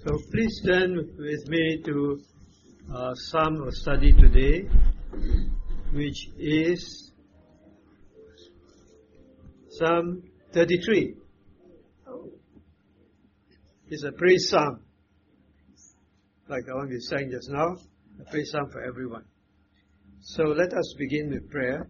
So please turn with me to Psalm of study today, which is Psalm 33. It's a praise psalm, like the one we sang just now, a praise psalm for everyone. So let us begin with prayer.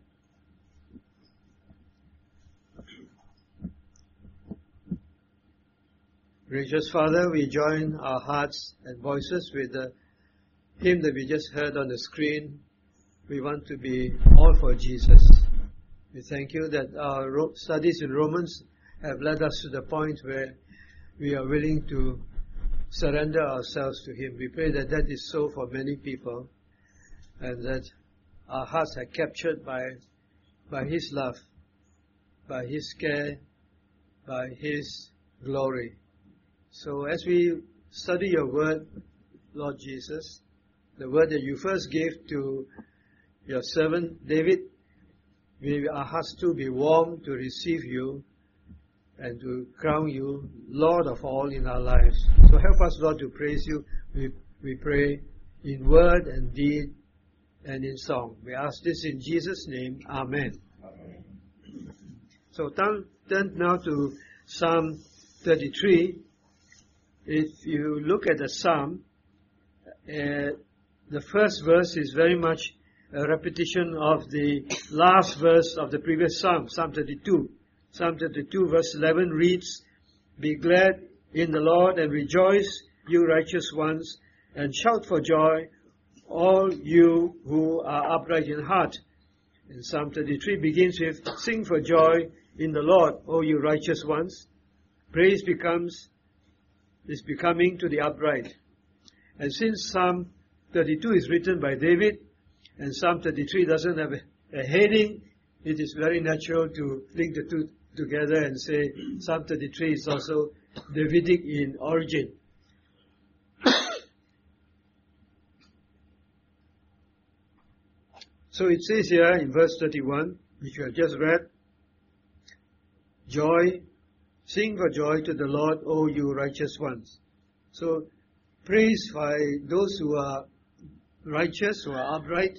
Gracious Father, we join our hearts and voices with the hymn that we just heard on the screen. We want to be all for Jesus. We thank you that our studies in Romans have led us to the point where we are willing to surrender ourselves to Him. We pray that that is so for many people, and that our hearts are captured by His love, by His care, by His glory. So as we study your word, Lord Jesus, the word that you first gave to your servant David, may our hearts too be warm to receive you and to crown you Lord of all in our lives. So help us, Lord, to praise you, we pray, in word and deed and in song. We ask this in Jesus' name. Amen. Amen. So turn now to Psalm 33. If you look at the psalm, the first verse is very much a repetition of the last verse of the previous psalm, Psalm 32. Psalm 32 verse 11 reads, "Be glad in the Lord and rejoice, you righteous ones, and shout for joy, all you who are upright in heart." And Psalm 33 begins with, "Sing for joy in the Lord, O you righteous ones." Praise is becoming to the upright. And since Psalm 32 is written by David, and Psalm 33 doesn't have a heading, it is very natural to link the two together and say Psalm 33 is also Davidic in origin. So it says here in verse 31, which we have just read, "Joy, sing for joy to the Lord, O you righteous ones." So praise by those who are righteous, who are upright,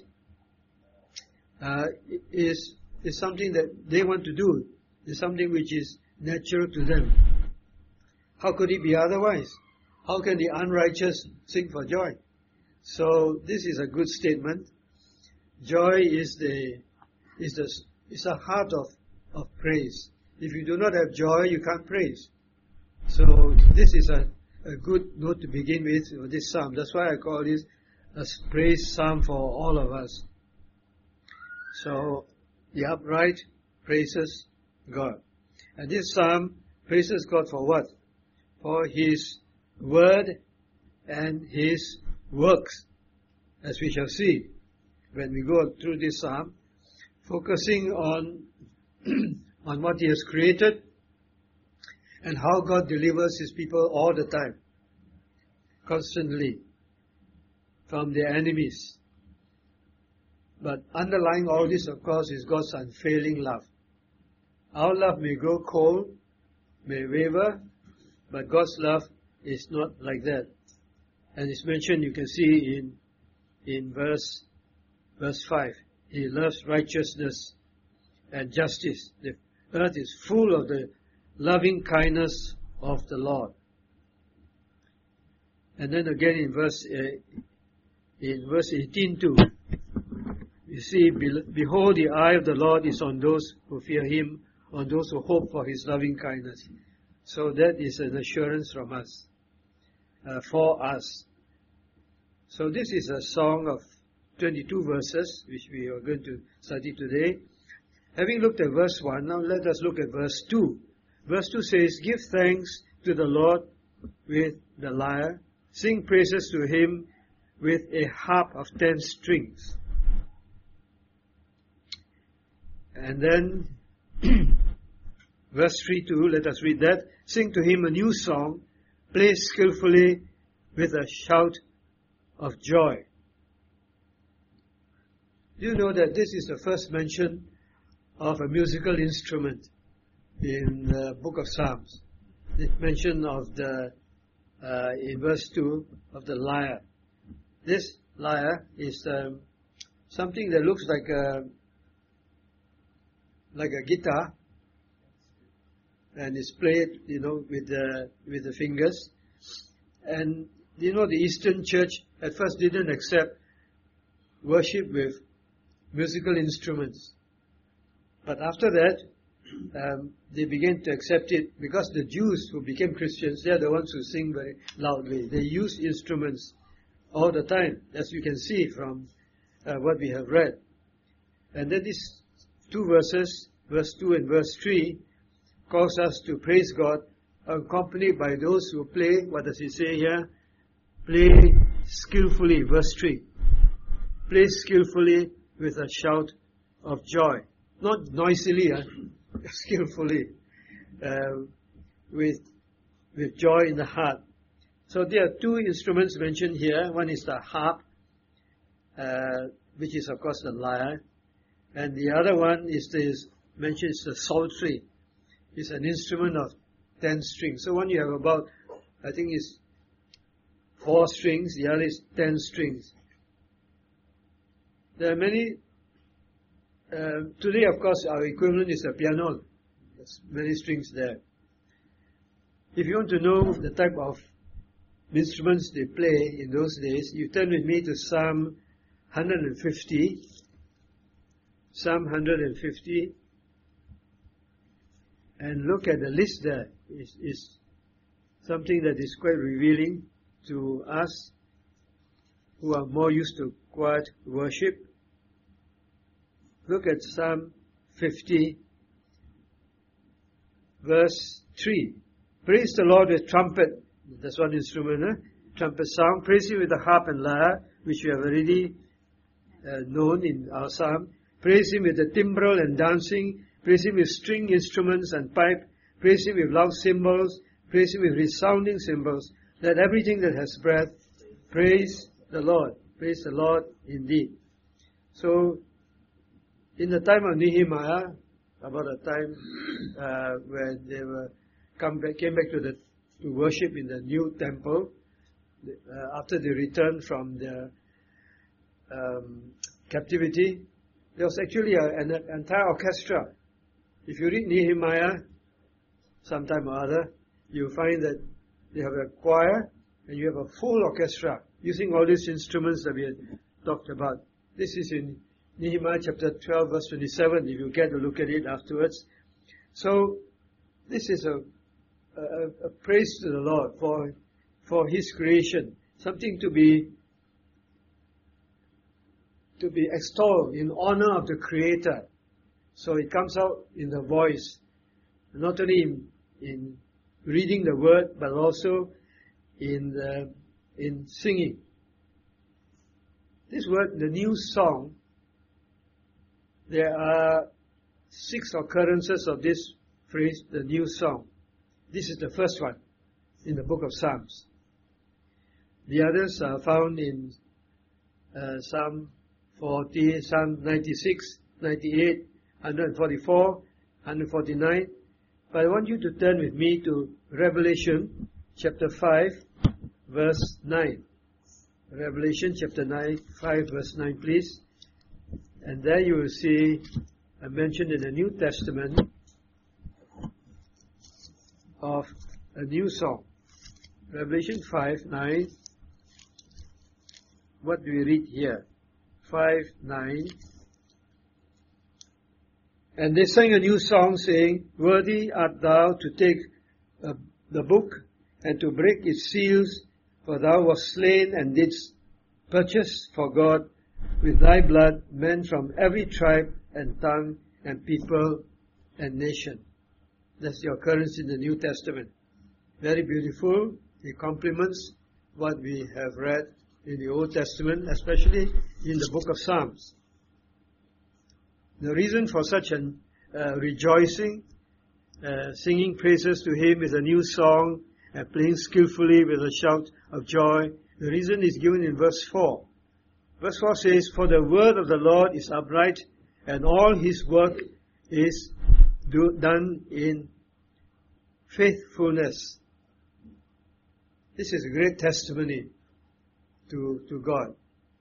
is something that they want to do. It's something which is natural to them. How could it be otherwise? How can the unrighteous sing for joy? So this is a good statement. Joy is the heart of praise. If you do not have joy, you can't praise. So this is a good note to begin with this psalm. That's why I call this a praise psalm for all of us. So the upright praises God. And this psalm praises God for what? For His word and His works, as we shall see when we go through this psalm, focusing on what He has created and how God delivers His people all the time, constantly, from their enemies. But underlying all this, of course, is God's unfailing love. Our love may grow cold, may waver, but God's love is not like that. And it's mentioned, you can see in verse 5. He loves righteousness and justice. The earth is full of the loving kindness of the Lord. And then again in verse 18 too, you see, "Behold, the eye of the Lord is on those who fear Him, on those who hope for His loving kindness." So that is an assurance from us, for us. So this is a song of 22 verses, which we are going to study today. Having looked at verse 1, now let us look at verse 2. Verse 2 says, "Give thanks to the Lord with the lyre. Sing praises to Him with a harp of 10 strings." And then, verse 3 too, let us read that. "Sing to Him a new song. Play skillfully with a shout of joy." Do you know that this is the first mention of a musical instrument in the book of Psalms? The mention of the in verse 2 of the lyre. This lyre is something that looks like a guitar, and is played, with the fingers. And the Eastern Church at first didn't accept worship with musical instruments, but after that they began to accept it, because the Jews who became Christians, they are the ones who sing very loudly. They use instruments all the time, as you can see from what we have read. And then these two verses, verse 2 and verse 3, calls us to praise God, accompanied by those who play, what does he say here? Play skillfully, verse 3. Play skillfully with a shout of joy. Not noisily, skillfully, with joy in the heart. So there are two instruments mentioned here. One is the harp, which is of course the lyre, and the other one mentioned is the psaltery. It's an instrument of 10 strings. So one you have about, I think it's 4 strings, the other is 10 strings. There are many, today of course our equivalent is a piano. There's many strings there. If you want to know the type of instruments they play in those days, you turn with me to Psalm 150. Psalm 150. And look at the list there. Is something that is quite revealing to us who are more used to quiet worship. Look at Psalm 50, verse 3. Praise the Lord with trumpet. That's one instrument, trumpet sound. Praise Him with the harp and lyre, which we have already known in our psalm. Praise Him with the timbrel and dancing. Praise Him with string instruments and pipe. Praise Him with loud cymbals. Praise Him with resounding cymbals. Let everything that has breath praise the Lord. Praise the Lord indeed. So, in the time of Nehemiah, about a time when they came back to worship in the new temple, after they returned from their captivity, there was actually an entire orchestra. If you read Nehemiah sometime or other, you find that they have a choir and you have a full orchestra using all these instruments that we had talked about. This is in Nehemiah chapter 12 verse 27, if you get to look at it afterwards. So this is a praise to the Lord for His creation, something to be extolled in honor of the Creator. So it comes out in the voice, not only in reading the word, but also in singing. This word, the new song, there are 6 occurrences of this phrase, the new song. This is the first one in the book of Psalms. The others are found in Psalm 40, Psalm 96, 98, 144, 149. But I want you to turn with me to Revelation chapter 5, verse 9. Revelation chapter 5, verse 9, please. And there you will see mentioned in the New Testament of a new song. Revelation 5, 9. What do we read here? 5, 9. And they sang a new song, saying, Worthy art thou to take the book and to break its seals, for thou wast slain and didst purchase for God with thy blood men from every tribe and tongue and people and nation. That's the occurrence in the New Testament. Very beautiful. It complements what we have read in the Old Testament, especially in the book of Psalms. The reason for such an rejoicing, singing praises to Him with a new song, and playing skillfully with a shout of joy, the reason is given in verse 4. Verse 4 says, For the word of the Lord is upright, and all His work is done in faithfulness. This is a great testimony to God.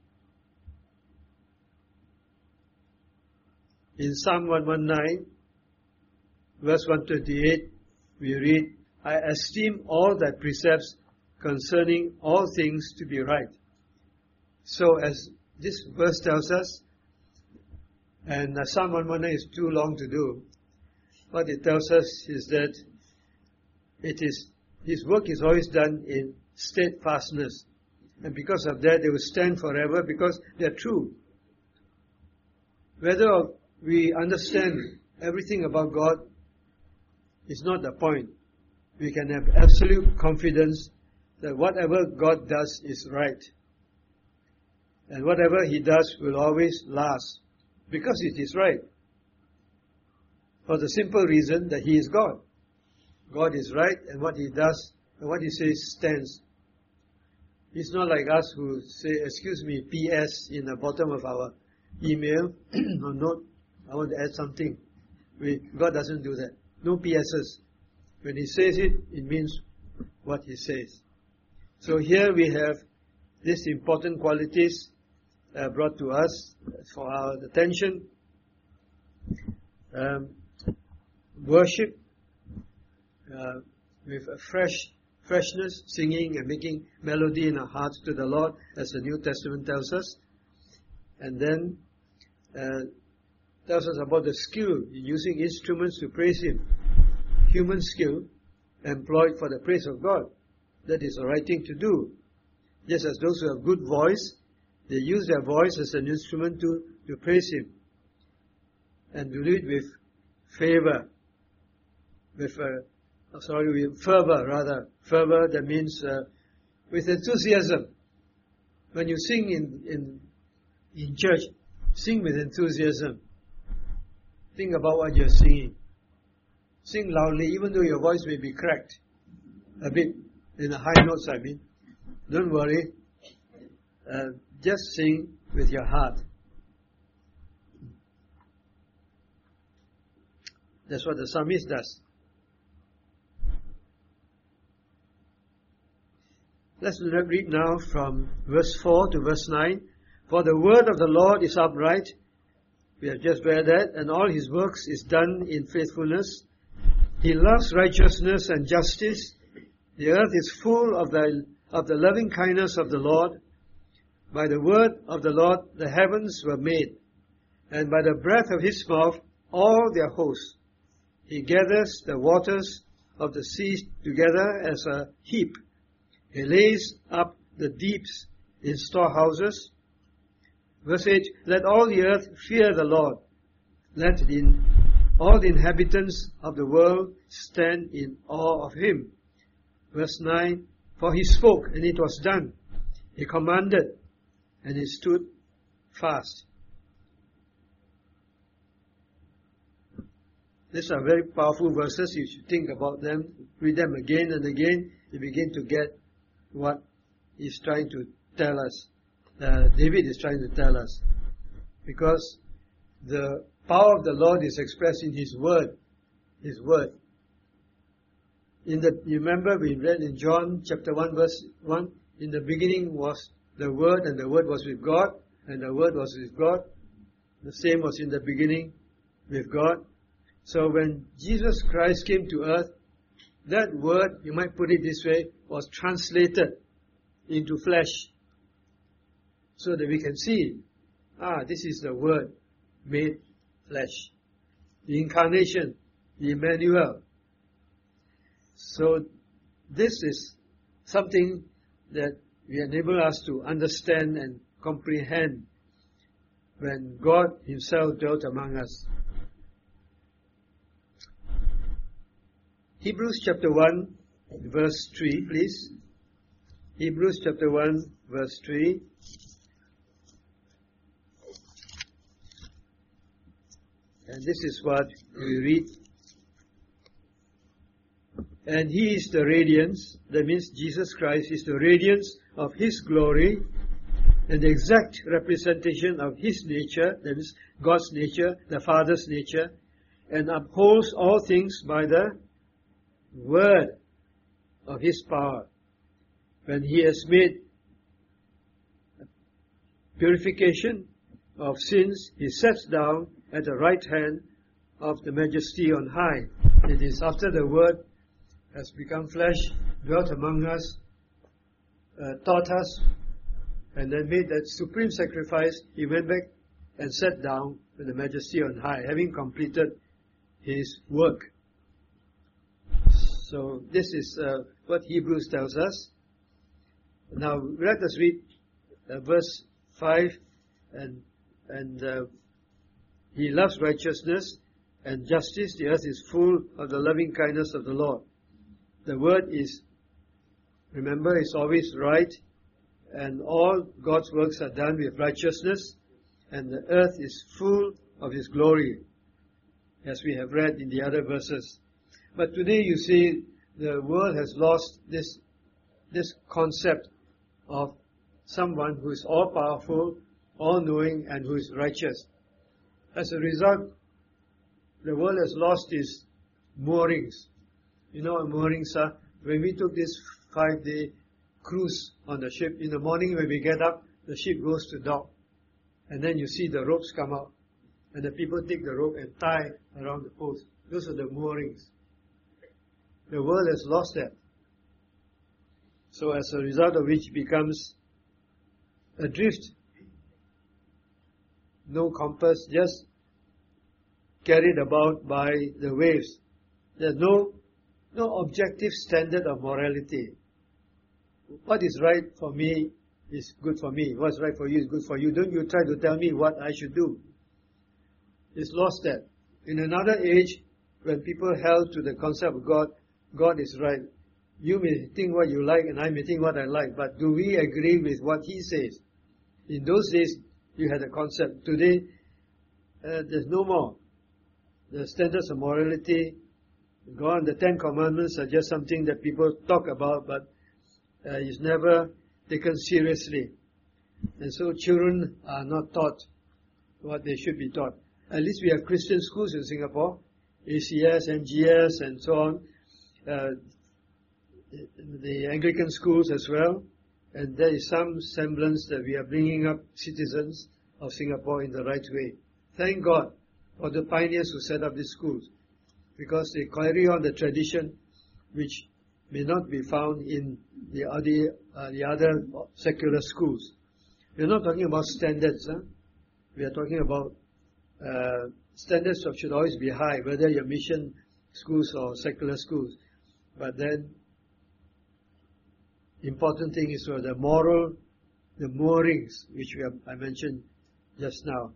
In Psalm 119, verse 128, we read, I esteem all thy precepts concerning all things to be right. So as this verse tells us, and Psalm 119 is too long to do, what it tells us is that his work is always done in steadfastness. And because of that, they will stand forever because they are true. Whether we understand everything about God is not the point. We can have absolute confidence that whatever God does is right. And whatever He does will always last because it is right. For the simple reason that He is God. God is right, and what He does and what He says stands. It's not like us who say, excuse me, PS in the bottom of our email or note, I want to add something. God doesn't do that. No PSs. When He says it, it means what He says. So here we have these important qualities brought to us for our attention. Worship with a freshness, singing and making melody in our hearts to the Lord, as the New Testament tells us. And then tells us about the skill in using instruments to praise Him. Human skill employed for the praise of God. That is the right thing to do. Just as those who have good voice, they use their voice as an instrument to praise Him. And do it with favor. With fervor rather. Fervor, that means with enthusiasm. When you sing in church, sing with enthusiasm. Think about what you're singing. Sing loudly, even though your voice may be cracked a bit in the high notes, I mean. Don't worry. Just sing with your heart. That's what the psalmist does. Let's read now from verse 4 to verse 9. For the word of the Lord is upright. We have just read that. And all His works is done in faithfulness. He loves righteousness and justice. The earth is full of the loving kindness of the Lord. By the word of the Lord the heavens were made, and by the breath of His mouth all their hosts. He gathers the waters of the seas together as a heap. He lays up the deeps in storehouses. Verse 8, let all the earth fear the Lord. Let all the inhabitants of the world stand in awe of Him. Verse 9, for He spoke, and it was done. He commanded, and it stood fast. These are very powerful verses. You should think about them, read them again and again. You begin to get what He's trying to tell us. David is trying to tell us. Because the power of the Lord is expressed in His Word. His Word. You remember we read in John chapter 1 verse 1, in the beginning was the Word, and the Word was with God, and the Word was with God. The same was in the beginning with God. So when Jesus Christ came to earth, that Word, you might put it this way, was translated into flesh. So that we can see, this is the Word made flesh. The incarnation, the Emmanuel. So this is something that will enable us to understand and comprehend when God Himself dwelt among us. Hebrews chapter 1 verse 3, please. Hebrews chapter 1 verse 3. And this is what we read. And He is the radiance, that means Jesus Christ is the radiance of His glory and the exact representation of His nature, that is God's nature, the Father's nature, and upholds all things by the word of His power. when He has made purification of sins, He sits down at the right hand of the Majesty on high. It is after the Word has become flesh, dwelt among us, taught us, and then made that supreme sacrifice, He went back and sat down with the Majesty on high, having completed His work. So this is what Hebrews tells us. Now let us read verse 5, and He loves righteousness and justice. The earth is full of the loving kindness of the Lord. The word is, remember, is always right, and all God's works are done with righteousness, and the earth is full of His glory, as we have read in the other verses. But today you see the world has lost this concept of someone who is all-powerful, all-knowing, and who is righteous. As a result, the world has lost its moorings. You know what moorings are? When we took this 5-day cruise on the ship, in the morning when we get up, the ship goes to dock. And then you see the ropes come out. And the people take the rope and tie around the post. Those are the moorings. The world has lost that. So as a result of which it becomes adrift. No compass, just carried about by the waves. There's no objective standard of morality. What is right for me is good for me. What's right for you is good for you. Don't you try to tell me what I should do. It's lost that. In another age, when people held to the concept of God, God is right. You may think what you like and I may think what I like, but do we agree with what He says? In those days, you had a concept. Today, there's no more. The standards of morality gone. The 10 Commandments are just something that people talk about, but is never taken seriously. And so children are not taught what they should be taught. At least we have Christian schools in Singapore, ACS, MGS, and so on. The Anglican schools as well. And there is some semblance that we are bringing up citizens of Singapore in the right way. Thank God for the pioneers who set up these schools, because they carry on the tradition which may not be found in the other secular schools. We're not talking about standards. We are talking about standards that should always be high, whether you're mission schools or secular schools. But then, important thing is the moorings, which I mentioned just now.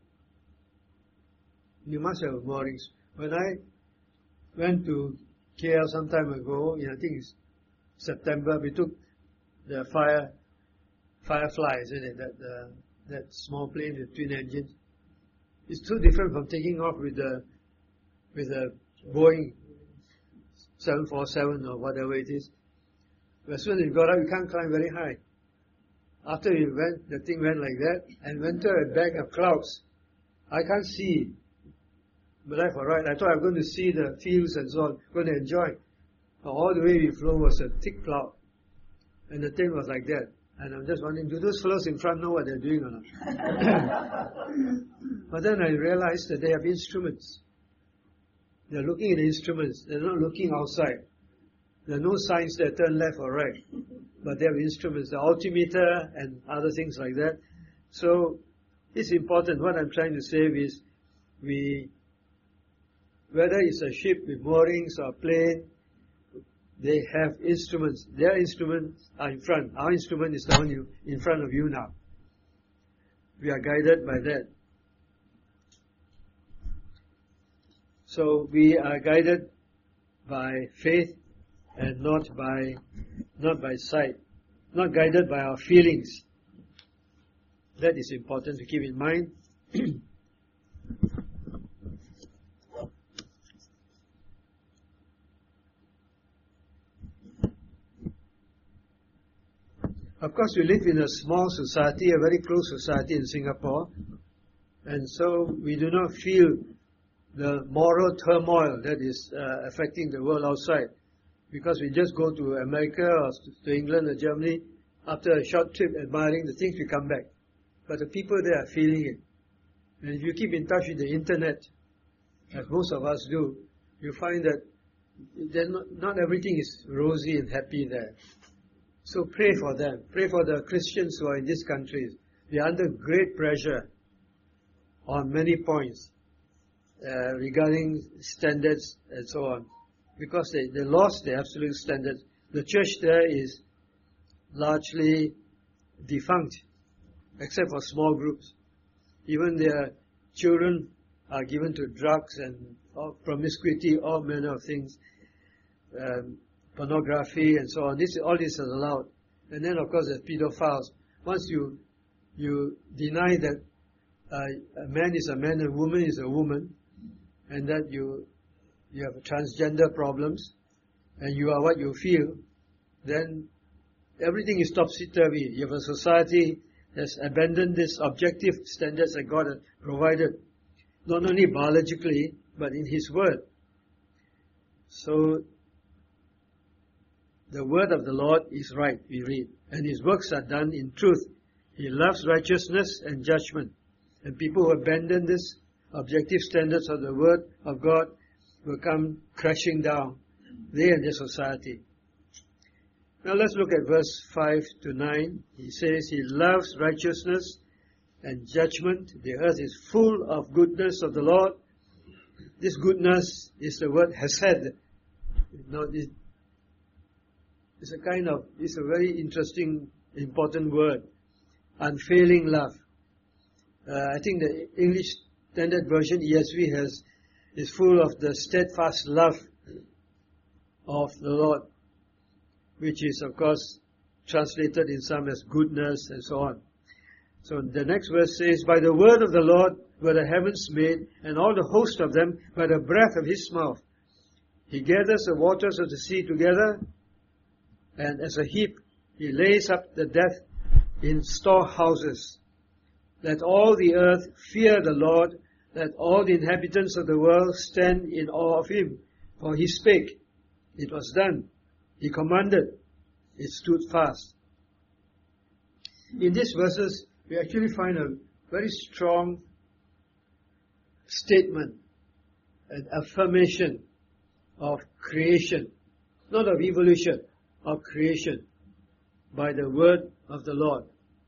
You must have moorings. When I went to KL some time ago, I think it's September, we took the Firefly, isn't it? That small plane with twin engines. It's too different from taking off with a Boeing 747 or whatever it is. As soon as you got up, you can't climb very high. After we went, the thing went like that and went to a bag of clouds. I can't see. But left or right, I thought I was going to see the fields and so on, going to enjoy. All the way we flew was a thick cloud. And the thing was like that. And I'm just wondering, do those fellows in front know what they're doing or not? But then I realized that they have instruments. They're looking at the instruments. They're not looking outside. There are no signs that turn left or right. But they have instruments, the altimeter and other things like that. So it's important. What I'm trying to say is whether it's a ship with moorings or a plane, they have instruments. Their instruments are in front. Our instrument is the one in front of you now. We are guided by that. So we are guided by faith and not by sight. Not guided by our feelings. That is important to keep in mind. Of course, we live in a small society, a very close society in Singapore, and so we do not feel the moral turmoil that is affecting the world outside. because we just go to America or to England or Germany after a short trip admiring the things, we come back. But the people there are feeling it. And if you keep in touch with the internet, as most of us do, you find that not everything is rosy and happy there. So pray for them. Pray for the Christians who are in these countries. They are under great pressure on many points regarding standards and so on. Because they lost their absolute standards. The church there is largely defunct, except for small groups. Even their children are given to drugs and promiscuity, all manner of things, pornography and so on. All this is allowed. And then of course there's pedophiles. Once you deny that a man is a man and a woman is a woman, and that you have transgender problems, and you are what you feel, then everything is topsy-turvy. You have a society that's abandoned these objective standards that God has provided, not only biologically, but in His Word. So, the Word of the Lord is right, we read, and His works are done in truth. He loves righteousness and judgment. And people who abandon these objective standards of the Word of God will come crashing down, they and their society. Now let's look at verse 5 to 9. He says, He loves righteousness and judgment. The earth is full of goodness of the Lord. This goodness is the word hesed. It's a very interesting, important word. Unfailing love. I think the English Standard Version, ESV, is full of the steadfast love of the Lord, which is, of course, translated in some as goodness and so on. So the next verse says, By the word of the Lord were the heavens made, and all the host of them by the breath of His mouth. He gathers the waters of the sea together, and as a heap He lays up the dead in storehouses. Let all the earth fear the Lord, let all the inhabitants of the world stand in awe of Him. For He spake, it was done. He commanded, it stood fast. In these verses, we actually find a very strong statement, an affirmation of creation, not of evolution, of creation, by the word of the Lord.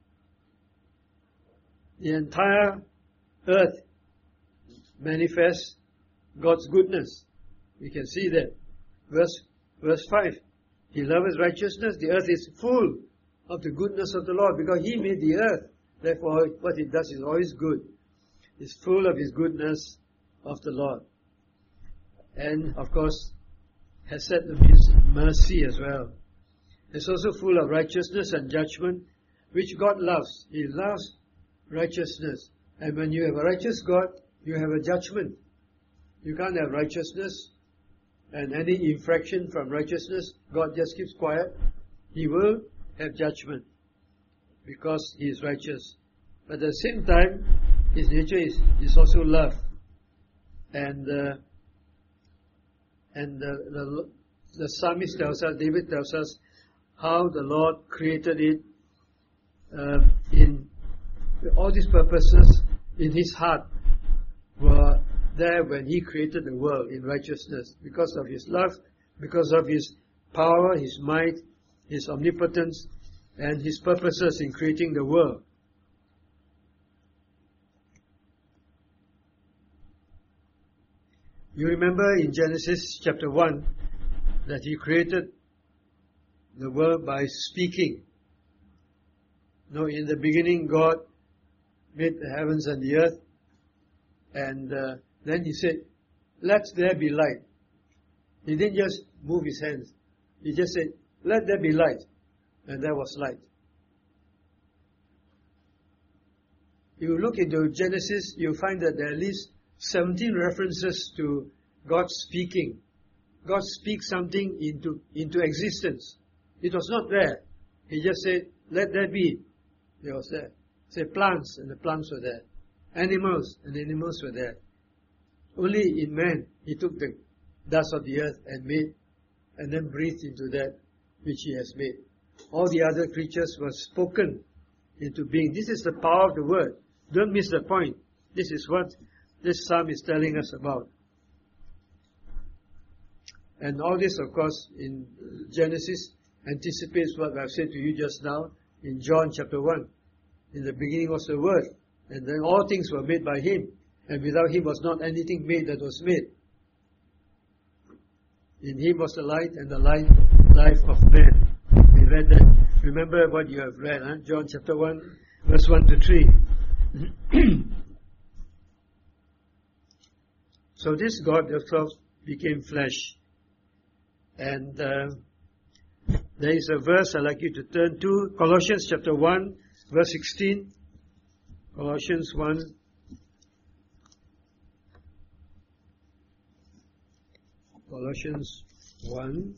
The entire earth manifests God's goodness. We can see that. Verse 5. He loves righteousness. The earth is full of the goodness of the Lord because He made the earth. Therefore, what He does is always good. It's full of His goodness of the Lord. And, of course, hesed means mercy as well. It's also full of righteousness and judgment, which God loves. He loves righteousness. And when you have a righteous God, you have a judgment. You can't have righteousness and any infraction from righteousness. God just keeps quiet. He will have judgment because He is righteous. But at the same time, His nature is also love. And the psalmist tells us, David tells us, how the Lord created it in all these purposes in His heart were there when He created the world in righteousness, because of His love, because of His power, His might, His omnipotence, and His purposes in creating the world. You remember in Genesis chapter 1 that He created the world by speaking. No, in the beginning God made the heavens and the earth, and then He said, let there be light. He didn't just move His hands. He just said, let there be light. And there was light. If you look into Genesis, you'll find that there are at least 17 references to God speaking. God speaks something into existence. It was not there. He just said, let there be. It was there. Say plants, and the plants were there. Animals, and the animals were there. Only in man, He took the dust of the earth and made and then breathed into that which He has made. All the other creatures were spoken into being. This is the power of the Word. Don't miss the point. This is what this psalm is telling us about. And all this, of course, in Genesis anticipates what I've said to you just now in John chapter 1. In the beginning was the Word, and then all things were made by Him, and without Him was not anything made that was made. In Him was the light, and the life of man. We read that. Remember what you have read, huh? John chapter 1, verse 1 to 3. So this God, of course, became flesh. And there is a verse I'd like you to turn to, Colossians chapter 1, verse 16. Colossians 1. Colossians 1.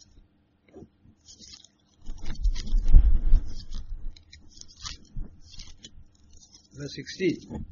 Verse 16.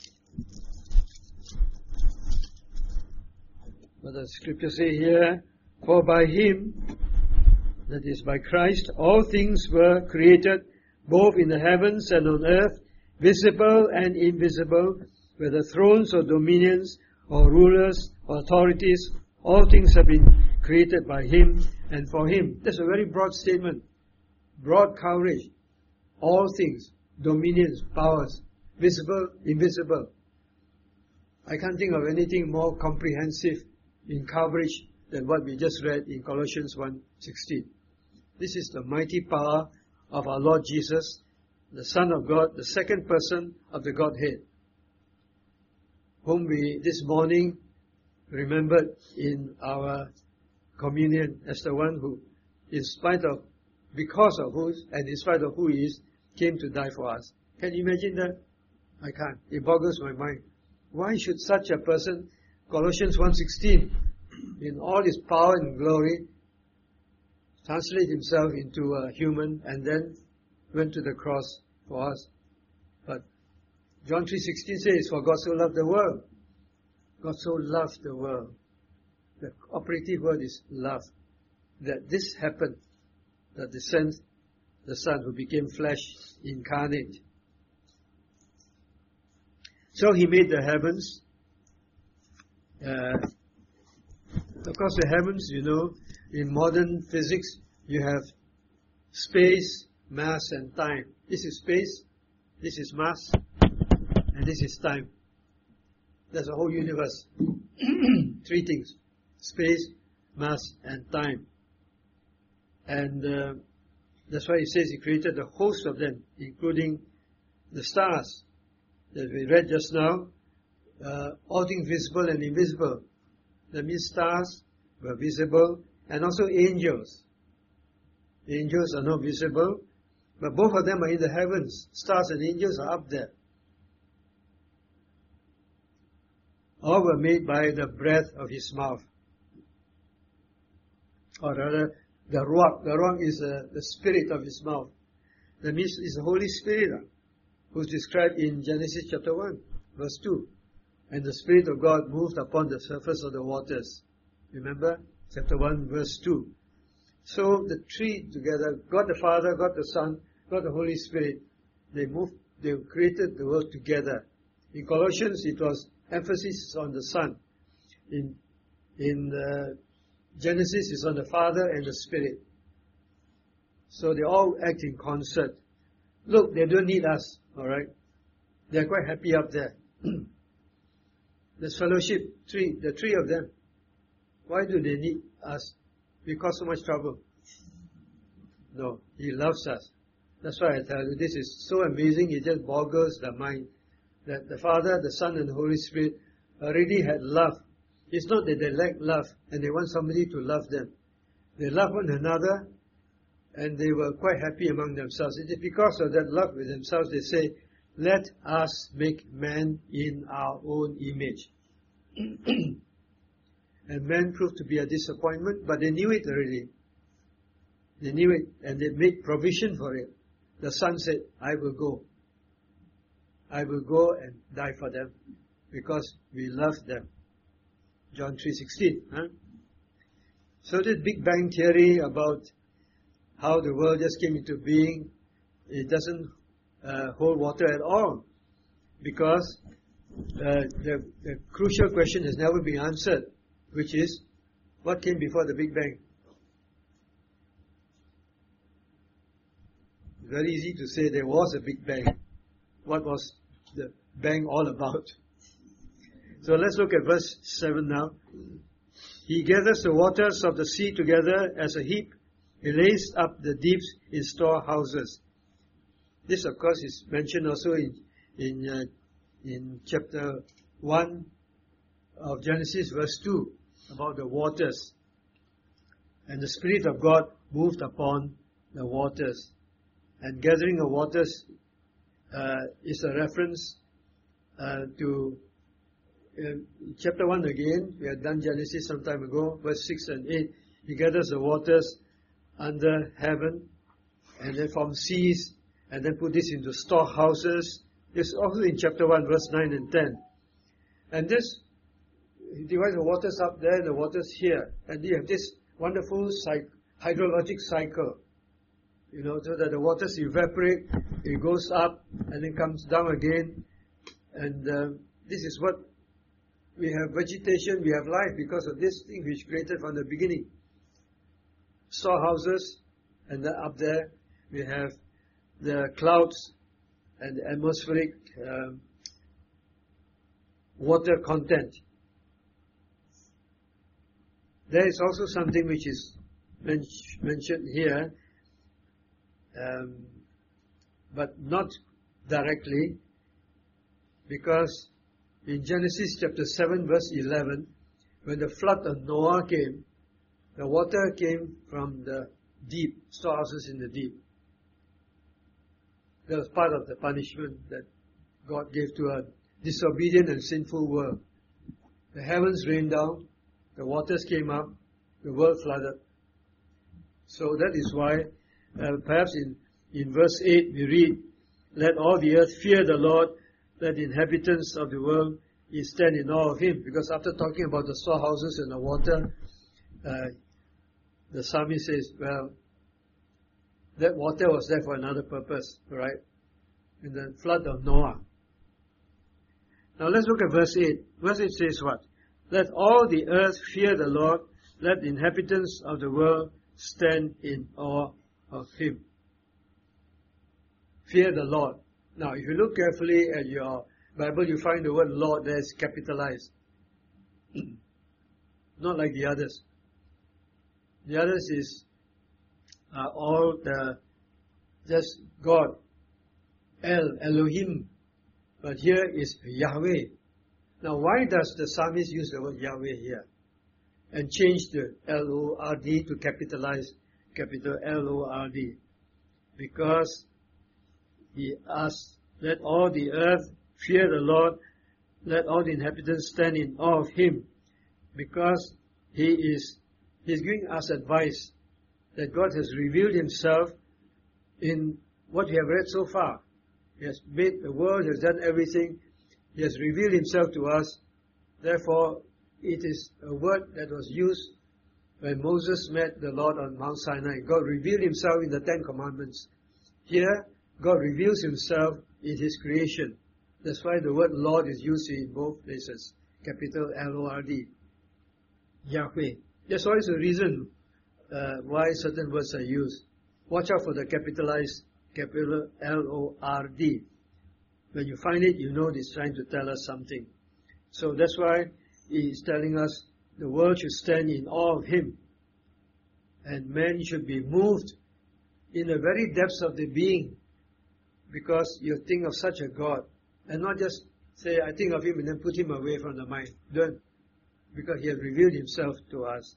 What does Scripture say here? For by Him, that is by Christ, all things were created, both in the heavens and on earth, visible and invisible, whether thrones or dominions or rulers or authorities, all things have been created by Him and for Him. That's a very broad statement. Broad coverage. All things, dominions, powers, visible, invisible. I can't think of anything more comprehensive in coverage than what we just read in Colossians 1:16. This is the mighty power of our Lord Jesus, the Son of God, the second person of the Godhead, whom we this morning remembered in our communion as the one who, because of who, and in spite of who He is, came to die for us. Can you imagine that? I can't. It boggles my mind. Why should such a person, Colossians 1:16, in all His power and glory, translate Himself into a human and then went to the cross for us? But John 3:16 says, for God so loved the world. God so loved the world. The operative word is love. That this happened, that the Son who became flesh incarnate. So He made the heavens. Of course, the heavens, in modern physics, you have space, mass, and time. This is space, this is mass, and this is time. That's the whole universe. Three things: space, mass, and time. And that's why He says He created a host of them, including the stars that we read just now. All things visible and invisible. That means stars were visible, and also angels. Angels are not visible, but both of them are in the heavens. Stars and angels are up there. All were made by the breath of His mouth. Or rather, the Ruach. The Ruach is the spirit of His mouth. That means it's the Holy Spirit who's described in Genesis chapter 1, verse 2. And the Spirit of God moved upon the surface of the waters. Remember? Chapter 1, verse 2. So the three together, God the Father, God the Son, God the Holy Spirit, they created the world together. In Colossians, it was emphasis on the Son. In Genesis, it's on the Father and the Spirit. So they all act in concert. Look, they don't need us, alright? They're quite happy up there. There's fellowship, the three of them. Why do they need us? We cause so much trouble. No, He loves us. That's why I tell you, this is so amazing, it just boggles the mind. That the Father, the Son, and the Holy Spirit already had love. It's not that they lack love and they want somebody to love them. They love one another and they were quite happy among themselves. It is because of that love with themselves they say, let us make man in our own image. And man proved to be a disappointment, but they knew it already. They knew it and they made provision for it. The Son said, I will go. I will go and die for them because we love them. John 3:16. Huh? So this Big Bang theory about how the world just came into being, it doesn't hold water at all, because the crucial question has never been answered, which is, what came before the Big Bang? Very easy to say there was a Big Bang. What was the bang all about? So let's look at verse 7 now. He gathers the waters of the sea together as a heap. He lays up the deeps in storehouses. This, of course, is mentioned also in chapter 1 of Genesis, verse 2, about the waters. And the Spirit of God moved upon the waters. And gathering of waters is a reference to chapter 1 again. We had done Genesis some time ago, verse 6 and 8. He gathers the waters under heaven, and then from seas, and then put this into storehouses. It's also in chapter 1, verse 9 and 10. And this, he divides the waters up there and the waters here. And you have this wonderful hydrologic cycle. You know, so that the waters evaporate, it goes up, and then comes down again. And this is what we have: vegetation, we have life, because of this thing which created from the beginning. Storehouses, and then up there we have the clouds and the atmospheric water content. There is also something which is mentioned here, but not directly, because in Genesis chapter 7 verse 11, when the flood of Noah came, the water came from the deep, storehouses in the deep. That was part of the punishment that God gave to a disobedient and sinful world. The heavens rained down, the waters came up, the world flooded. So that is why perhaps in verse 8 we read, "Let all the earth fear the Lord, let the inhabitants of the world stand in awe of Him." Because after talking about the storehouses and the water, the psalmist says, well, that water was there for another purpose, right? In the flood of Noah. Now let's look at verse 8. Verse 8 says what? "Let all the earth fear the Lord, let the inhabitants of the world stand in awe of Him." Fear the Lord. Now, if you look carefully at your Bible, you find the word Lord there is capitalized. Not like the others. The others is all just God, Elohim. But here is Yahweh. Now, why does the psalmist use the word Yahweh here and change the L-O-R-D to capitalize capital L-O-R-D? Because he asks, "Let all the earth fear the Lord, let all the inhabitants stand in awe of Him," because He's giving us advice that God has revealed Himself in what we have read so far. He has made the world, He has done everything. He has revealed Himself to us. Therefore, it is a word that was used when Moses met the Lord on Mount Sinai. God revealed Himself in the Ten Commandments. Here, God reveals Himself in His creation. That's why the word Lord is used in both places. Capital L-O-R-D. Yahweh. There's always a reason why certain words are used. Watch out for the capitalized capital L-O-R-D. When you find it, you know it's trying to tell us something. So that's why He's telling us the world should stand in awe of Him. And man should be moved in the very depths of the being, because you think of such a God, and not just say, "I think of Him," and then put Him away from the mind. Don't. Because He has revealed Himself to us.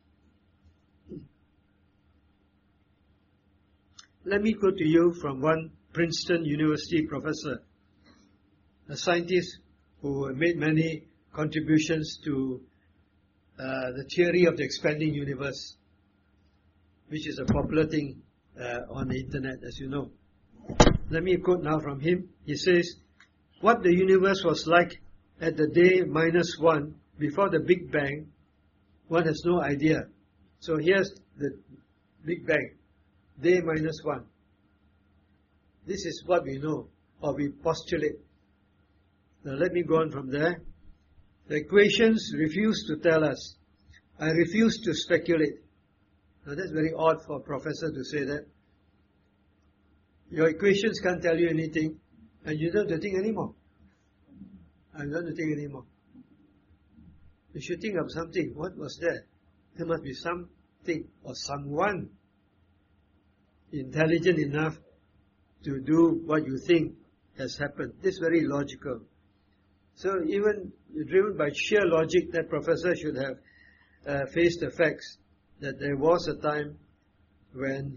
Let me quote to you from one Princeton University professor, a scientist who made many contributions to the theory of the expanding universe, which is a popular thing on the internet, as you know. Let me quote now from him. He says, "What the universe was like at the day -1 before the Big Bang, one has no idea. So here's the Big Bang, day minus 1. This is what we know, or we postulate. Now let me go on from there. The equations refuse to tell us. I refuse to speculate. Now that's very odd for a professor to say that. Your equations can't tell you anything, and you don't have to think anymore. I don't have to think anymore. You should think of something. What was there? There must be something or someone intelligent enough to do what you think has happened. This is very logical. So even driven by sheer logic, that professor should have faced the facts that there was a time when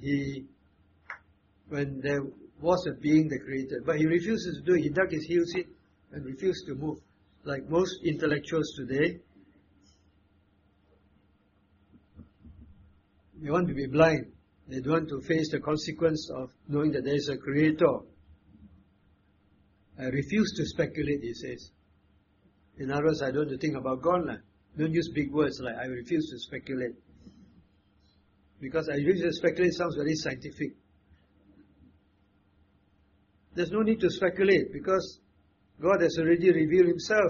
there was a being that created. But he refuses to do it. He dug his heels in and refused to move. Like most intellectuals today, they want to be blind. They don't want to face the consequence of knowing that there is a creator. I refuse to speculate, he says. In other words, I don't want to think about God. Don't use big words like I refuse to speculate. Because I refuse to speculate sounds very scientific. There's no need to speculate because God has already revealed himself.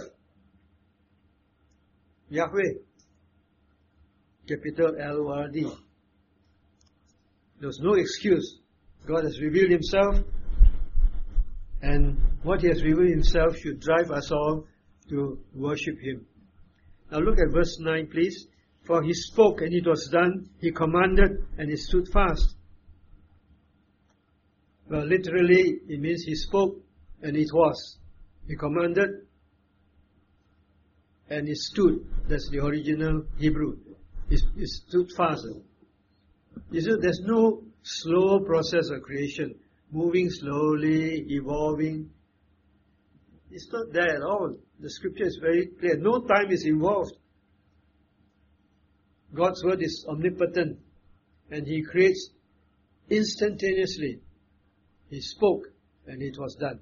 Yahweh, capital L-O-R-D. There's no excuse. God has revealed himself, and what he has revealed himself should drive us all to worship him. Now look at verse 9, please. For he spoke and it was done. He commanded and it stood fast. Well, literally, it means he spoke and it was. He commanded and it stood. That's the original Hebrew. It stood fast. You see, there's no slow process of creation, moving slowly, evolving. It's not there at all. The scripture is very clear. No time is involved. God's word is omnipotent and he creates instantaneously. He spoke and it was done.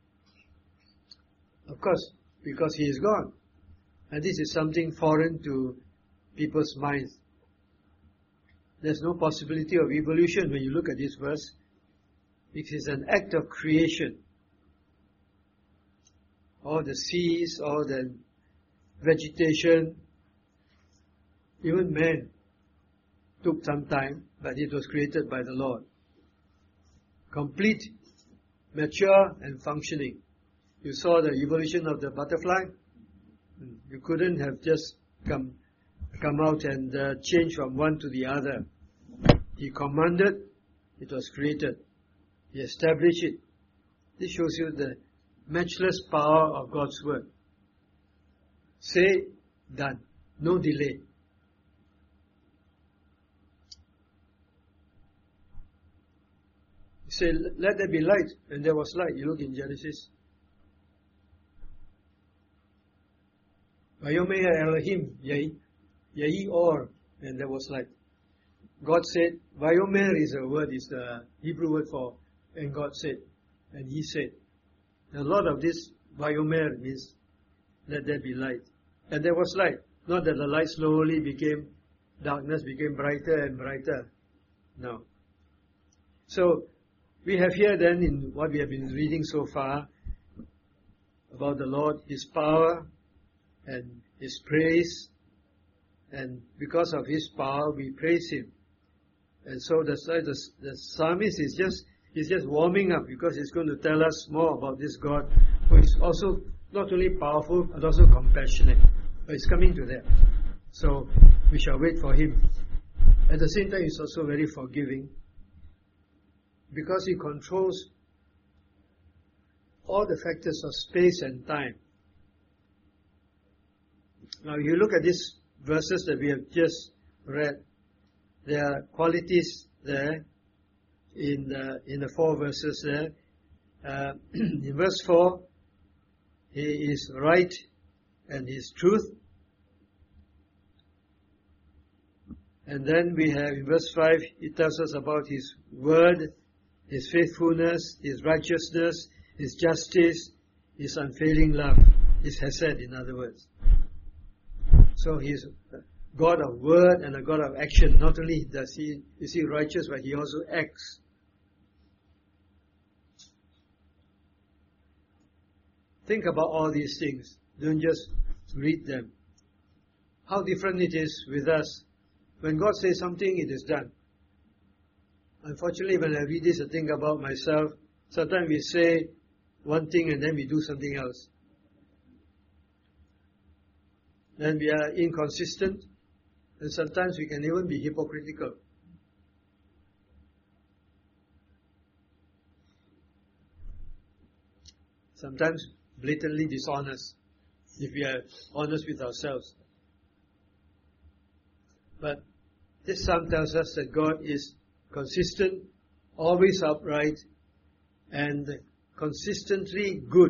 Of course, because he is God. And this is something foreign to people's minds. There's no possibility of evolution when you look at this verse. It is an act of creation. All the seas, all the vegetation, even man took some time, but it was created by the Lord. Complete, mature and functioning. You saw the evolution of the butterfly. You couldn't have just come out and change from one to the other. He commanded, it was created. He established it. This shows you the matchless power of God's word. Say, done. No delay. He said, let there be light, and there was light. You look in Genesis. Vayomer Elohim, Yehi or, and there was light. God said, Vayomer is a word, is the Hebrew word for, and God said, and he said. A lot of this Vayomer means, let there be light. And there was light. Not that the light slowly became, darkness became brighter and brighter. No. So, we have here then in what we have been reading so far about the Lord, his power and his praise, and because of his power we praise him. And so the psalmist is just warming up because he's going to tell us more about this God who is also not only powerful but also compassionate. But he's coming to that. So we shall wait for him. At the same time, he's also very forgiving because he controls all the factors of space and time. Now you look at these verses that we have just read, there are qualities there in the 4 verses there. In verse 4, he is right and his truth. And then we have in verse 5, it tells us about his word, his faithfulness, his righteousness, his justice, his unfailing love, his hesed in other words. So his God of word and a God of action. Not only does He, is He righteous, but He also acts. Think about all these things. Don't just read them. How different it is with us. When God says something, it is done. Unfortunately, when I read this, I think about myself. Sometimes we say one thing and then we do something else. Then we are inconsistent, and sometimes we can even be hypocritical. Sometimes blatantly dishonest, if we are honest with ourselves. But this psalm tells us that God is consistent, always upright, and consistently good.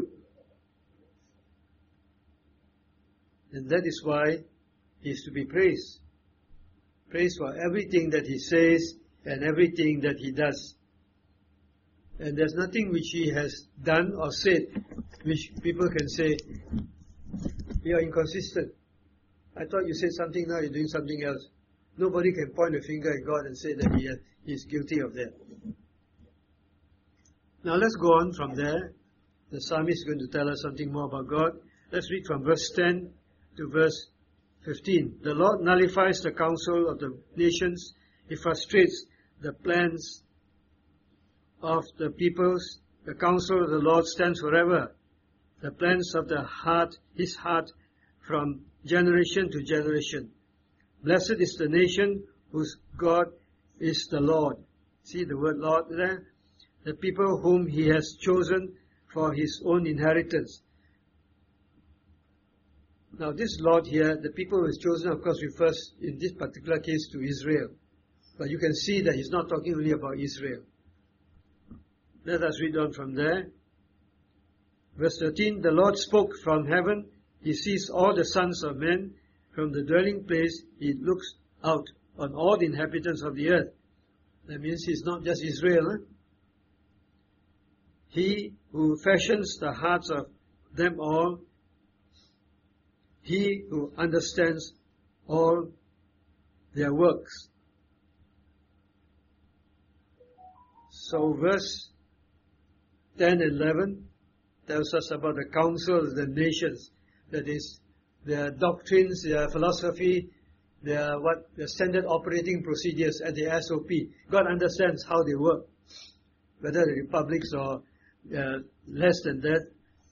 And that is why He is to be praised. Praised for everything that He says and everything that He does. And there's nothing which He has done or said which people can say, you are inconsistent. I thought you said something, now you're doing something else. Nobody can point a finger at God and say that He is guilty of that. Now let's go on from there. The psalmist is going to tell us something more about God. Let's read from verse 10 to verse 15. The Lord nullifies the counsel of the nations. He frustrates the plans of the peoples. The counsel of the Lord stands forever. The plans of the heart, His heart, from generation to generation. Blessed is the nation whose God is the Lord. See the word Lord there? The people whom He has chosen for His own inheritance. Now this Lord here, the people who is chosen, of course, refers in this particular case to Israel. But you can see that He's not talking only about Israel. Let us read on from there. Verse 13, the Lord spoke from heaven. He sees all the sons of men. From the dwelling place, He looks out on all the inhabitants of the earth. That means He's not just Israel. He who fashions the hearts of them all, He who understands all their works. So verse 10 and 11 tells us about the council of the nations. That is, their doctrines, their philosophy, their standard operating procedures at the SOP. God understands how they work. Whether the republics or less than that,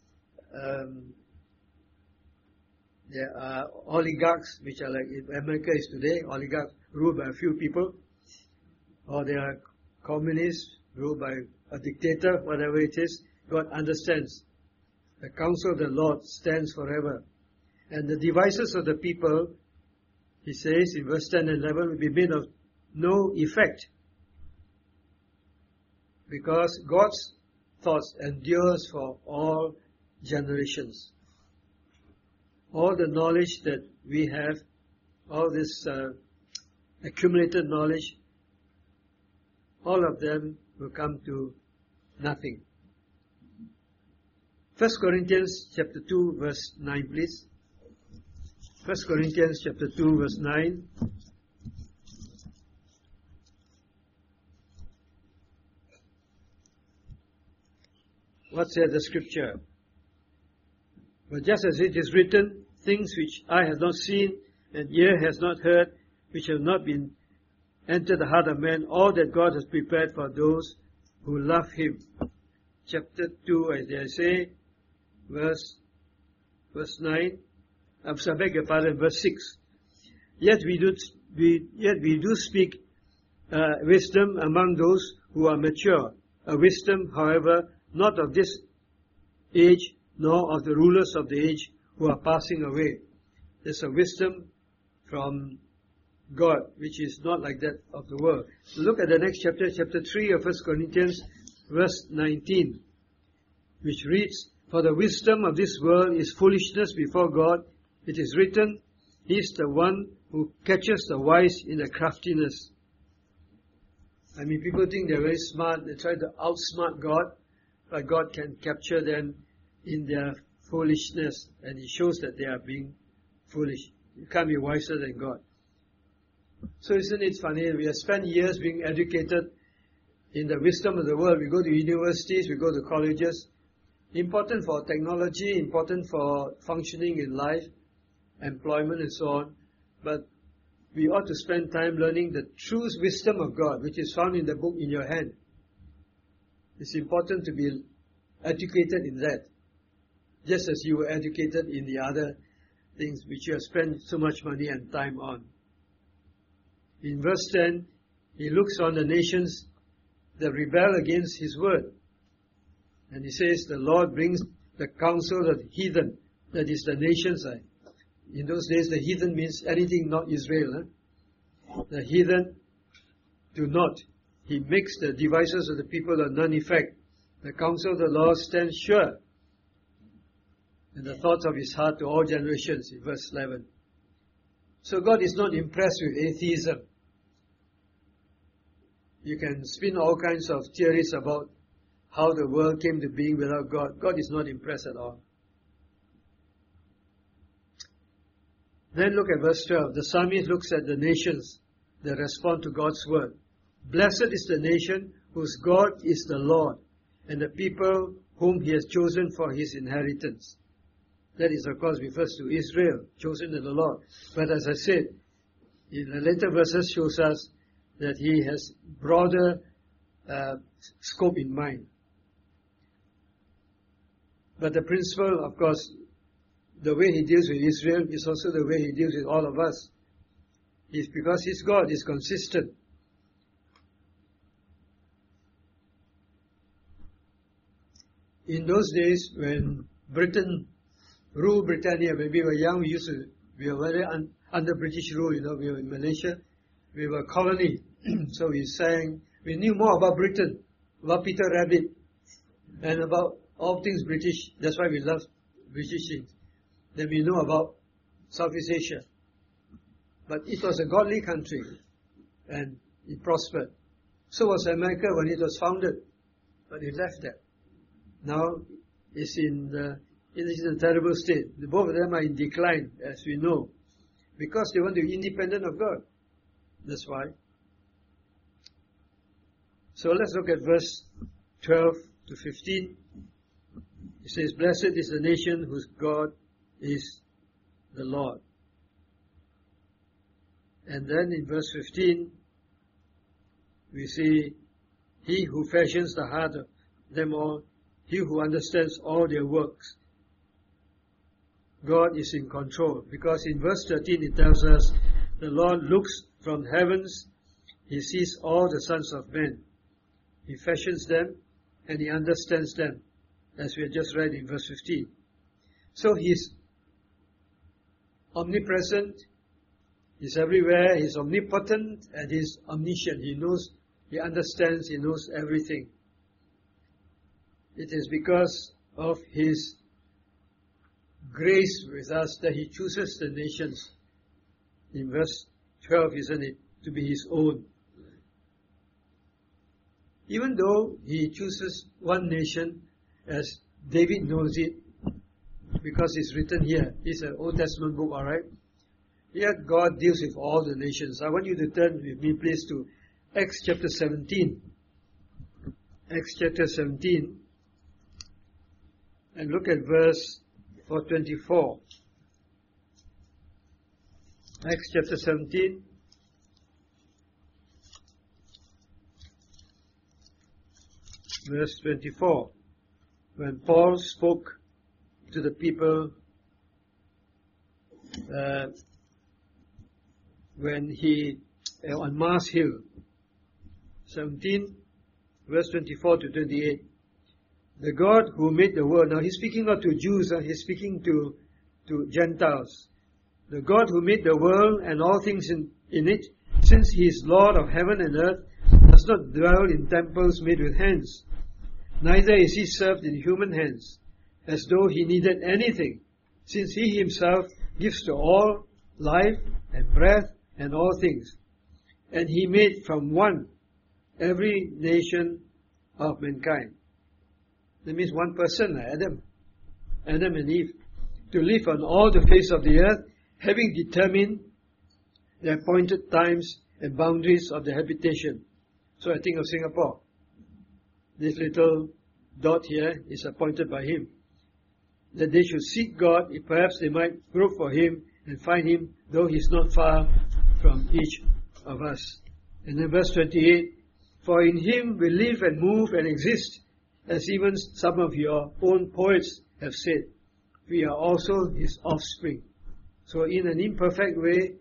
there are oligarchs, which are like America is today, oligarchs ruled by a few people, or there are communists ruled by a dictator, whatever it is. God understands. The counsel of the Lord stands forever. And the devices of the people, He says in verse 10 and 11, will be made of no effect. Because God's thoughts endures for all generations. All the knowledge that we have, all this accumulated knowledge, all of them will come to nothing. 1 Corinthians chapter 2 verse 9, please. 1 Corinthians chapter 2 verse 9. What says the scripture? But just as it is written, things which eye has not seen and ear has not heard, which have not been entered the heart of man, all that God has prepared for those who love Him. Chapter 2, as I say, verse 9. I beg your pardon, verse 6. Yet we do speak wisdom among those who are mature. A wisdom, however, not of this age, nor of the rulers of the age who are passing away. There's a wisdom from God, which is not like that of the world. So look at the next chapter, chapter 3 of 1 Corinthians, verse 19, which reads, for the wisdom of this world is foolishness before God. It is written, He is the one who catches the wise in their craftiness. I mean, people think they're very smart. They try to outsmart God, but God can capture them in their foolishness, and He shows that they are being foolish. You can't be wiser than God. So isn't it funny? We have spent years being educated in the wisdom of the world. We go to universities, we go to colleges. Important for technology, important for functioning in life, employment and so on. But we ought to spend time learning the true wisdom of God, which is found in the book in your hand. It's important to be educated in that, just as you were educated in the other things which you have spent so much money and time on. In verse 10, he looks on the nations that rebel against his word. And he says, the Lord brings the counsel of the heathen, that is the nations. In those days, the heathen means anything not Israel. The heathen do not. He makes the devices of the people of none effect. The counsel of the Lord stands sure, and the thoughts of his heart to all generations, in verse 11. So God is not impressed with atheism. You can spin all kinds of theories about how the world came to being without God. God is not impressed at all. Then look at verse 12. The psalmist looks at the nations that respond to God's word. Blessed is the nation whose God is the Lord, and the people whom he has chosen for his inheritance. That is, of course, refers to Israel, chosen of the Lord. But as I said, in the later verses shows us that he has broader scope in mind. But the principle, of course, the way he deals with Israel is also the way he deals with all of us. It's because his God is consistent. In those days, when Britain ruled Britannia, when we were young, we were very under British rule, we were in Malaysia, we were a colony. So we knew more about Britain, about Peter Rabbit, and about all things British. That's why we love British things. Then we know about Southeast Asia. But it was a godly country, and it prospered. So was America when it was founded, but it left that. Now it's in a terrible state. Both of them are in decline, as we know, because they want to be independent of God. That's why. So let's look at verse 12 to 15. It says, blessed is the nation whose God is the Lord. And then in verse 15, we see, he who fashions the heart of them all, he who understands all their works. God is in control, because in verse 13 it tells us, the Lord looks from heavens, he sees all the sons of men. He fashions them and he understands them, as we have just read in verse 15. So he's omnipresent, he's everywhere, he's omnipotent, and he's omniscient. He knows, he understands, he knows everything. It is because of his grace with us that he chooses the nations, in verse 12, isn't it, to be his own. Even though he chooses one nation, as David knows it, because it's written here, it's an Old Testament book, alright? Yet God deals with all the nations. I want you to turn with me, please, to Acts chapter 17. Acts chapter 17, and look at verse 24. Acts chapter 17. Verse 24. When Paul spoke to the people, when he, on Mars Hill, 17, verse 24 to 28. The God who made the world, now he's speaking not to Jews, he's speaking to Gentiles. The God who made the world and all things in it, since he is Lord of heaven and earth, does not dwell in temples made with hands. Neither is he served in human hands, as though he needed anything, since he himself gives to all life and breath and all things. And he made from one every nation of mankind. That means one person, Adam and Eve, to live on all the face of the earth, having determined the appointed times and boundaries of the habitation. So I think of Singapore. This little dot here is appointed by Him. That they should seek God, if perhaps they might grope for Him and find Him, though He's not far from each of us. And then verse 28, for in Him we live and move and exist, as even some of your own poets have said. We are also His offspring. So in an imperfect way,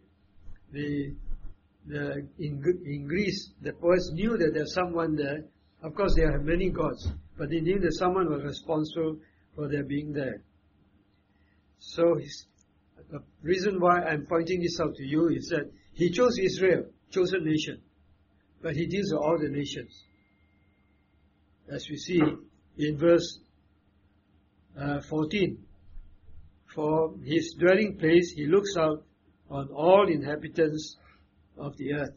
in Greece, the poets knew that there's someone there. Of course, they have many gods, but they knew that someone was responsible for their being there. So the reason why I'm pointing this out to you is that He chose Israel, chosen nation, but He deals with all the nations. As we see in verse 14, for His dwelling place He looks out on all inhabitants of the earth.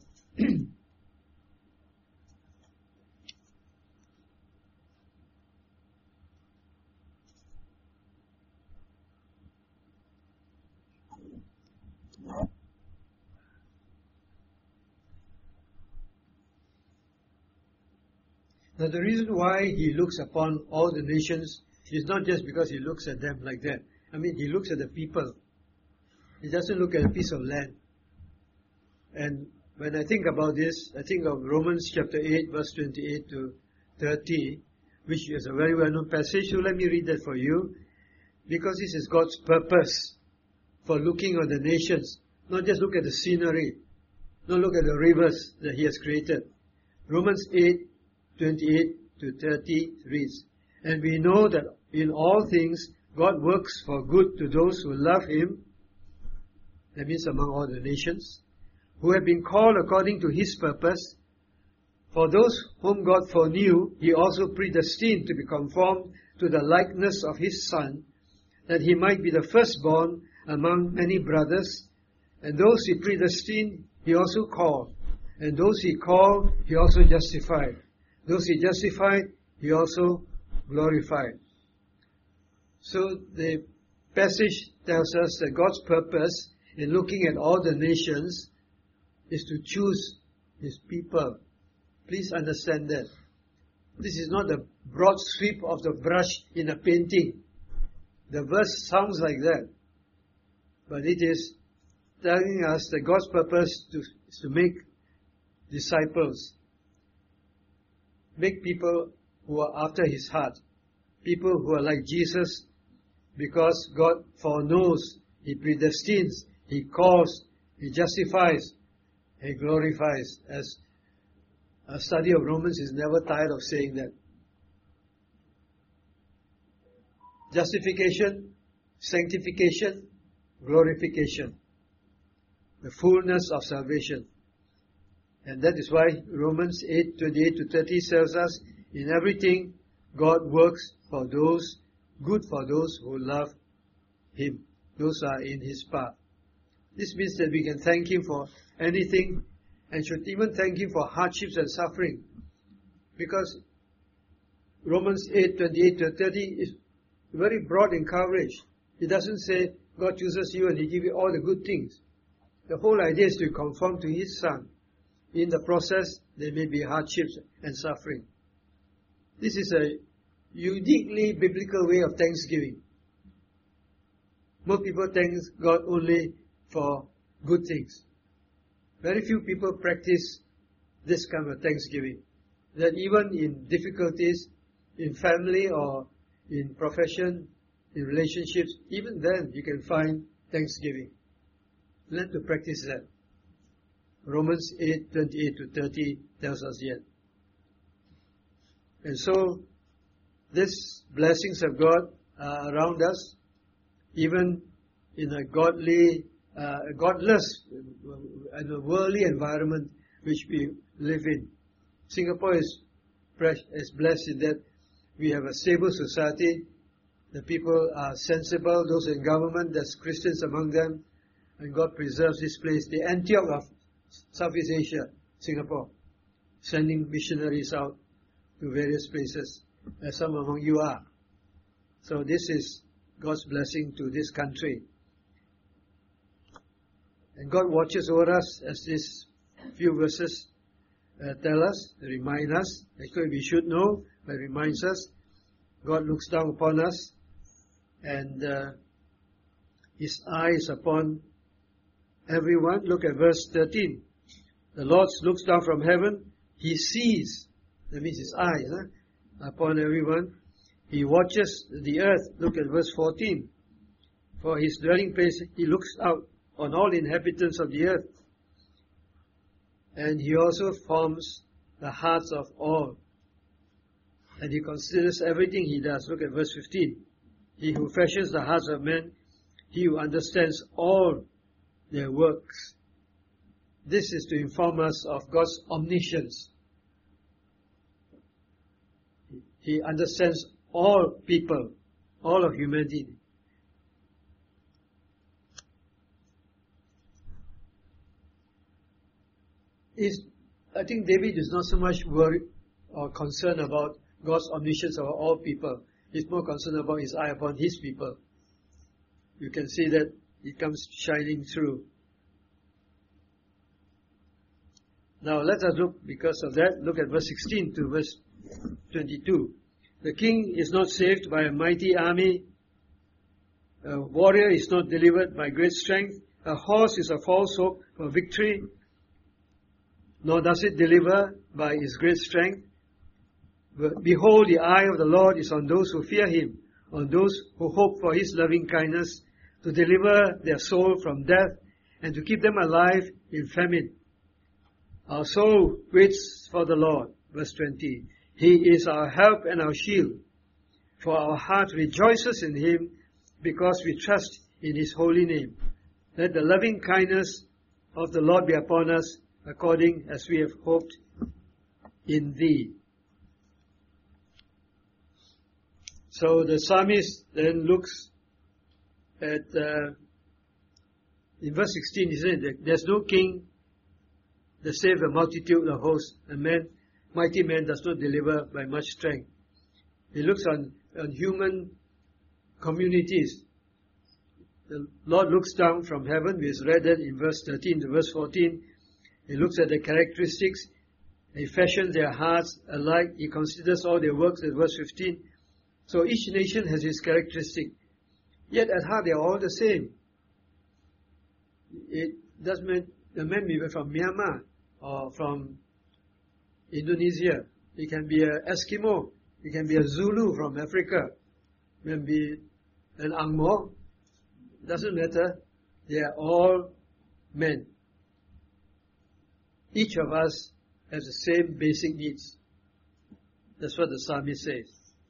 Now the reason why He looks upon all the nations is not just because He looks at them like that. I mean, He looks at the people. He doesn't look at a piece of land. And when I think about this, I think of Romans chapter 8, verse 28 to 30, which is a very well-known passage. So let me read that for you. Because this is God's purpose for looking on the nations. Not just look at the scenery. Not look at the rivers that He has created. Romans 8, 28 to 30 reads, and we know that in all things God works for good to those who love Him, that means among all the nations, who have been called according to His purpose. For those whom God foreknew, He also predestined to be conformed to the likeness of His Son, that He might be the firstborn among many brothers. And those He predestined, He also called. And those He called, He also justified. Those He justified, He also glorified. So the passage tells us that God's purpose in looking at all the nations is to choose His people. Please understand that. This is not the broad sweep of the brush in a painting. The verse sounds like that. But it is telling us that God's purpose is to make disciples. Make people who are after His heart. People who are like Jesus, because God foreknows, He predestines, He calls, He justifies, He glorifies. As a study of Romans is never tired of saying that. Justification, sanctification, glorification. The fullness of salvation. And that is why Romans 8, 28 to 30 tells us, in everything God works for those, good for those who love Him. Those are in His path. This means that we can thank Him for anything and should even thank Him for hardships and suffering. Because Romans 8, 28 to 30 is very broad in coverage. It doesn't say God chooses you and He gives you all the good things. The whole idea is to conform to His Son. In the process, there may be hardships and suffering. This is a uniquely biblical way of thanksgiving. Most people thank God only for good things. Very few people practice this kind of thanksgiving. That even in difficulties, in family or in profession, in relationships, even then you can find thanksgiving. Learn to practice that. Romans 8, 28 to 30 tells us yet. And so, these blessings of God are around us, even in a godless and a worldly environment which we live in. Singapore is blessed in that we have a stable society. The people are sensible, those in government, there's Christians among them, and God preserves this place. The Antioch of Southeast Asia, Singapore, sending missionaries out to various places, as some among you are. So this is God's blessing to this country. And God watches over us, as these few verses tell us, remind us. Actually, we should know, but it reminds us. God looks down upon us, and His eye is upon everyone. Look at verse 13. The Lord looks down from heaven. He sees, that means His eyes, upon everyone. He watches the earth. Look at verse 14. For His dwelling place, He looks out on all inhabitants of the earth. And He also forms the hearts of all. And He considers everything He does. Look at verse 15. He who fashions the hearts of men, He who understands all their works. This is to inform us of God's omniscience. He understands all people, all of humanity. I think David is not so much worried or concerned about God's omniscience over all people. He's more concerned about His eye upon His people. You can see that it comes shining through. Now let us look, because of that, look at verse 16 to verse 22. The king is not saved by a mighty army. A warrior is not delivered by great strength. A horse is a false hope for victory, nor does it deliver by its great strength. But behold, the eye of the Lord is on those who fear Him, on those who hope for His loving kindness, to deliver their soul from death and to keep them alive in famine. Our soul waits for the Lord. Verse 20. He is our help and our shield. For our heart rejoices in Him, because we trust in His holy name. Let the loving kindness of the Lord be upon us, according as we have hoped in Thee. So the psalmist then looks at, in verse 16, he said that there's no king that save a multitude of hosts. A mighty man does not deliver by much strength. He looks on human communities. The Lord looks down from heaven. We read that in verse 13 to verse 14. He looks at the characteristics. He fashions their hearts alike. He considers all their works at verse 15. So each nation has its characteristic. Yet at heart they are all the same. It doesn't mean the man may be from Myanmar or from Indonesia. He can be an Eskimo. He can be a Zulu from Africa. He can be an Angmo. Doesn't matter. They are all men. Each of us has the same basic needs. That's what the psalmist says.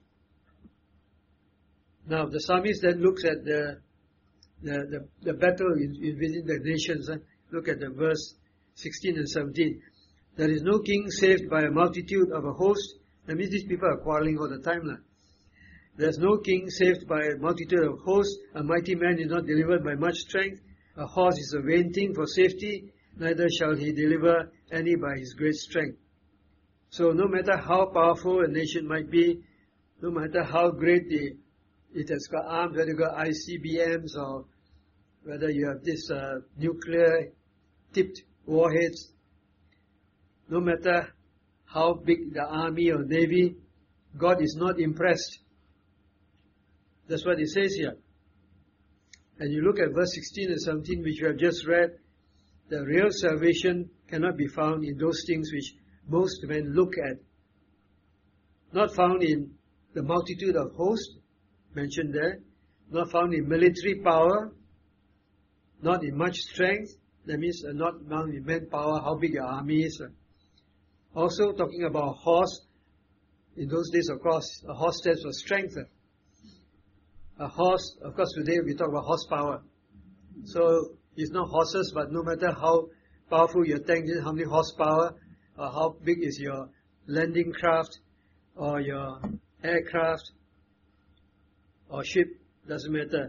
Now the psalmist then looks at the battle within the nations. Look at the verse 16 and 17. There is no king saved by a multitude of a host. That means these people are quarreling all the time. There is no king saved by a multitude of hosts. A mighty man is not delivered by much strength. A horse is a vain thing for safety. Neither shall he deliver any by his great strength. So no matter how powerful a nation might be, no matter how great it has got arms, whether you got ICBMs or whether you have this nuclear-tipped warheads, no matter how big the army or navy, God is not impressed. That's what it says here. And you look at verse 16 and 17, which you have just read, the real salvation cannot be found in those things which most men look at. Not found in the multitude of hosts, mentioned there, not found in military power, not in much strength, that means not found in manpower, how big your army is. Also talking about horse, in those days of course, a horse stands for strength. A horse, of course today we talk about horsepower. So it's not horses, but no matter how powerful your tank is, how many horsepower, or how big is your landing craft, or your aircraft, or ship, doesn't matter.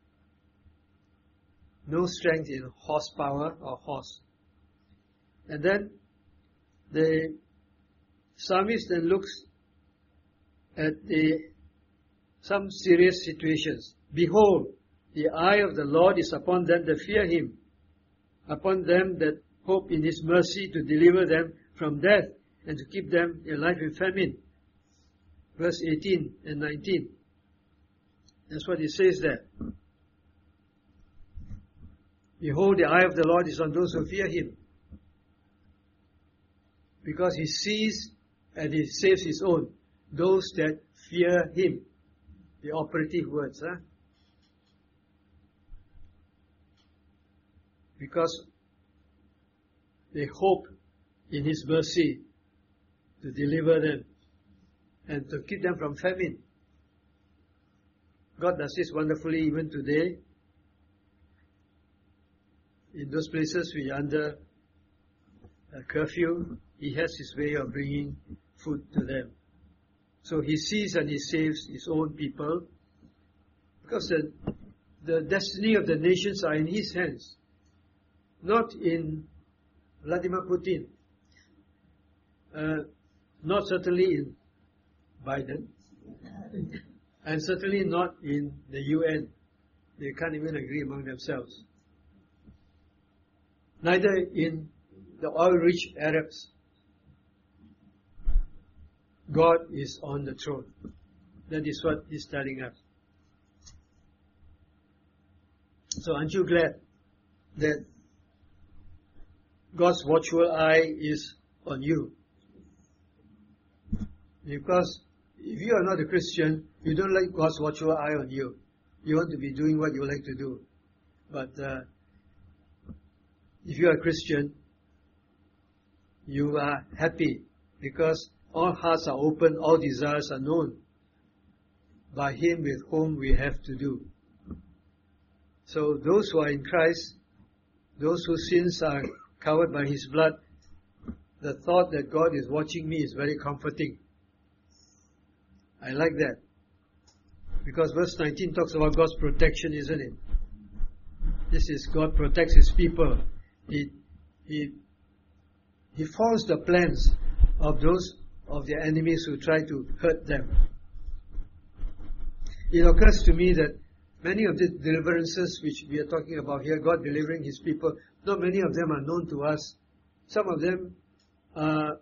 No strength in horsepower or horse. And then the psalmist then looks at some serious situations. Behold, the eye of the Lord is upon them that fear Him, upon them that hope in His mercy to deliver them from death and to keep them alive in famine. Verse 18 and 19. That's what it says there. Behold, the eye of the Lord is on those who fear Him, because He sees and He saves His own, those that fear Him. The operative words, because they hope in His mercy to deliver them and to keep them from famine. God does this wonderfully even today. In those places we are under a curfew, He has His way of bringing food to them. So He sees and He saves His own people, because the destiny of the nations are in His hands, not in Vladimir Putin, not certainly in Biden, and certainly not in the UN. They can't even agree among themselves. Neither in the oil-rich Arabs. God is on the throne. That is what He's telling us. So aren't you glad that God's watchful eye is on you? Because if you are not a Christian, you don't like God's watchful eye on you. You want to be doing what you like to do. But if you are a Christian, you are happy because all hearts are open, all desires are known by Him with whom we have to do. So those who are in Christ, those whose sins are covered by His blood, the thought that God is watching me is very comforting. I like that. Because verse 19 talks about God's protection, isn't it? This is God protects His people. He foils the plans of those of their enemies who try to hurt them. It occurs to me that many of the deliverances which we are talking about here, God delivering His people, not many of them are known to us. Some of them are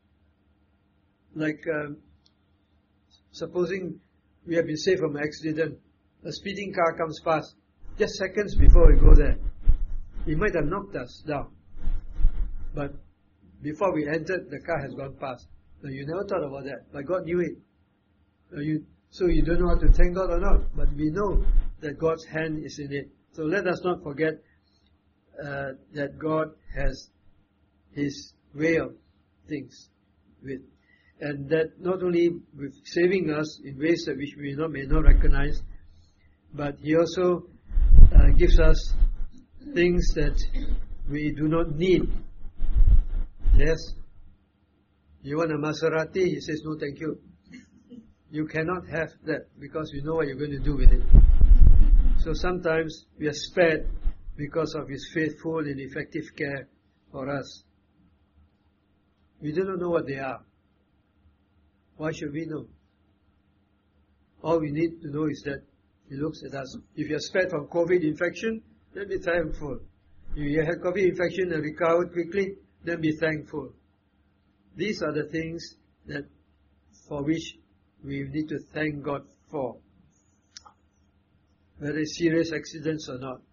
like, supposing we have been saved from an accident, a speeding car comes past, just seconds before we go there, it might have knocked us down. But before we entered, the car has gone past. Now, you never thought about that, but God knew it. So you don't know how to thank God or not, but we know that God's hand is in it. So let us not forget that God has His way of things with, and that not only with saving us in ways that which we may not recognize, but He also gives us things that we do not need. Yes? You want a Maserati? He says, no thank you. You cannot have that because you know what you're going to do with it. So sometimes we are spared because of His faithful and effective care for us. We do not know what they are. Why should we know? All we need to know is that He looks at us. If you are spared from COVID infection, then be thankful. If you had COVID infection and recovered quickly, then be thankful. These are the things that for which we need to thank God for, whether it's serious accidents or not.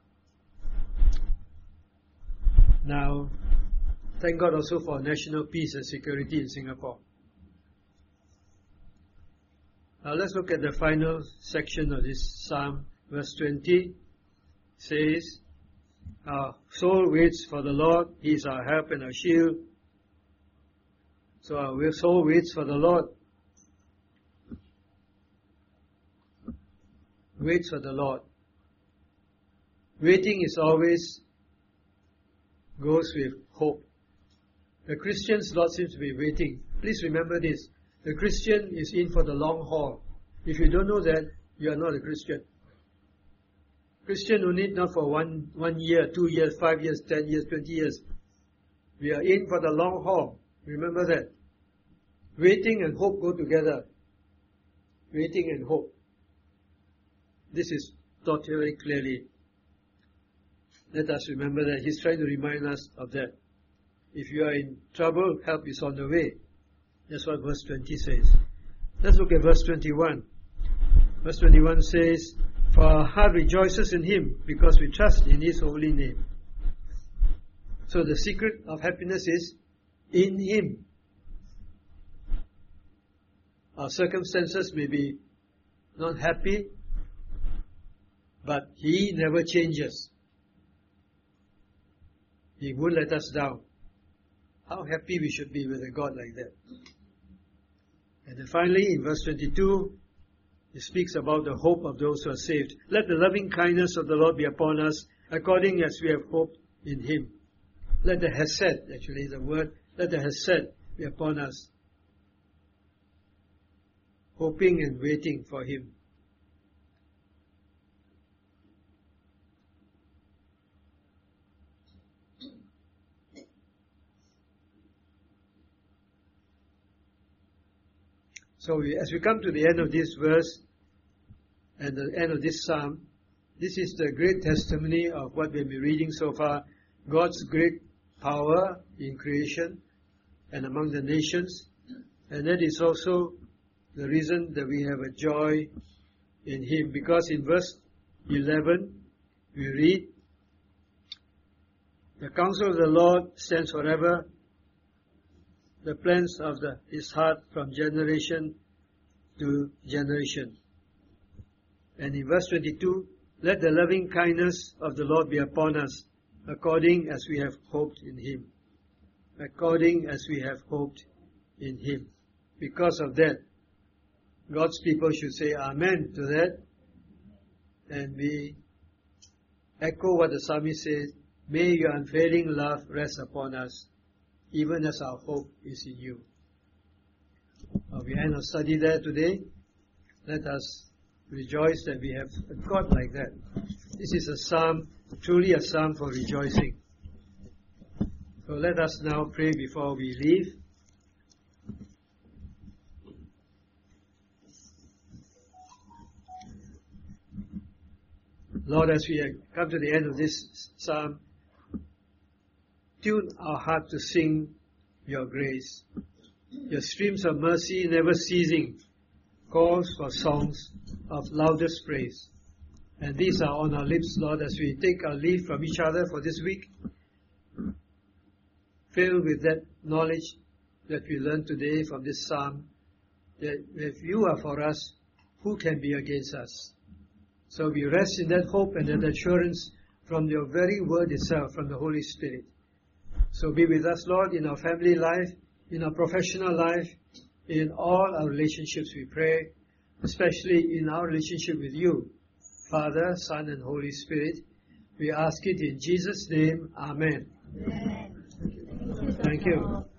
Now, thank God also for national peace and security in Singapore. Now let's look at the final section of this psalm. Verse 20 says, our soul waits for the Lord. He is our help and our shield. So our soul waits for the Lord. Waits for the Lord. Waiting is always goes with hope. The Christian's Lord seems to be waiting. Please remember this. The Christian is in for the long haul. If you don't know that, you are not a Christian. Christian who need not for 1 year, 2 years, 5 years, 10 years, 20 years. We are in for the long haul. Remember that. Waiting and hope go together. Waiting and hope. This is taught very clearly. Let us remember that He's trying to remind us of that. If you are in trouble, help is on the way. That's what verse 20 says. Let's look at verse 21. Verse 21 says, "For our heart rejoices in Him, because we trust in His holy name." So the secret of happiness is in Him. Our circumstances may be not happy, but He never changes. He won't let us down. How happy we should be with a God like that. And then finally, in verse 22, it speaks about the hope of those who are saved. "Let the loving kindness of the Lord be upon us, according as we have hoped in Him." Let the hesed, actually the word, let the hesed be upon us. Hoping and waiting for Him. So as we come to the end of this verse and the end of this psalm, this is the great testimony of what we've been reading so far. God's great power in creation and among the nations. And that is also the reason that we have a joy in Him. Because in verse 11, we read, "The counsel of the Lord stands forever, the plans of His heart from generation to generation." And in verse 22, "Let the loving kindness of the Lord be upon us, according as we have hoped in Him." According as we have hoped in Him. Because of that, God's people should say Amen to that. And we echo what the psalmist says, "May your unfailing love rest upon us, even as our hope is in you." We end our study there today. Let us rejoice that we have a God like that. This is a psalm, truly a psalm for rejoicing. So let us now pray before we leave. Lord, as we come to the end of this psalm, tune our heart to sing your grace. Your streams of mercy never ceasing calls for songs of loudest praise. And these are on our lips, Lord, as we take our leave from each other for this week, filled with that knowledge that we learned today from this psalm, that if you are for us, who can be against us? So we rest in that hope and that assurance from your very word itself, from the Holy Spirit. So be with us, Lord, in our family life, in our professional life, in all our relationships, we pray, especially in our relationship with you, Father, Son, and Holy Spirit. We ask it in Jesus' name. Amen. Amen. Thank you.